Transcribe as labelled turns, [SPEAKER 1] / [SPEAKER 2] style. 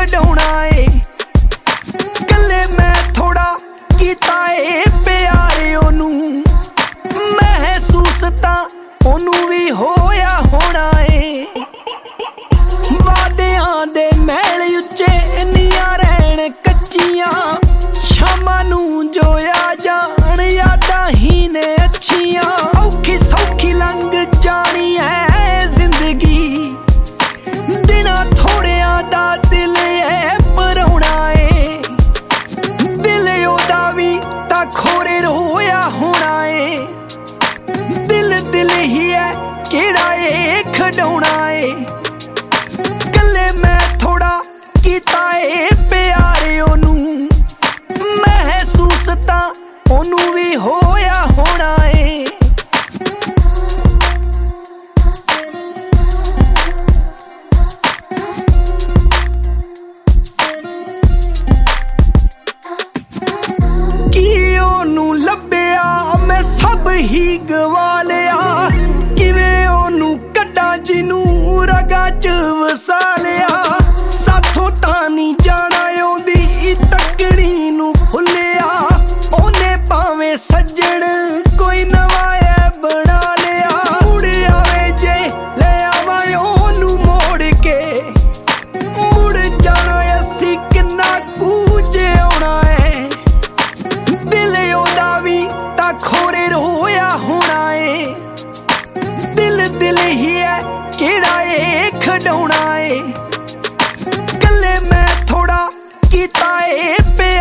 [SPEAKER 1] खड़ाउणा ए। कल्ले मैं थोड़ा कीता ए प्यार ओनू, महसूस तां ओनू भी होया होना ए। वादियां दे महल उच्चे नियां रहण कच्चियां, शामां नू जोया जान यादां ही ने अच्छियां। औखी सौखी लंघ जानी है जिंदगी, दिना थोड़ियां दा दिल है भरौणा ए। दिल ओदा भी तां खोरे रोया होना ए। दिल दिल ही है केड़ा ए खड़ाउणा ए। कल्ले मैं थोड़ा कीता ए प्यार ओनू, महसूस तां ओनू भी होया होना ए। मैं सब ही गवा लिया, किवें ओनू कड्डा जिनू रगा च वसा लिया। साथों तां नहीं जाना ओदी तकड़ी नू भुलिया, ओने भावें सज्जण कोई नवा ऐ बना लिया। मुड़ आवे जे ले आवां ओनू मोड़ के, मुड़ जाना असी किन्ना कूजे आउणा है। दिल ओदा भी तां खोरे रोया होना ए। दिल दिल ही है केड़ा ए खड़ाउणा ए। कल्ले मैं थोड़ा कीता ए प्यार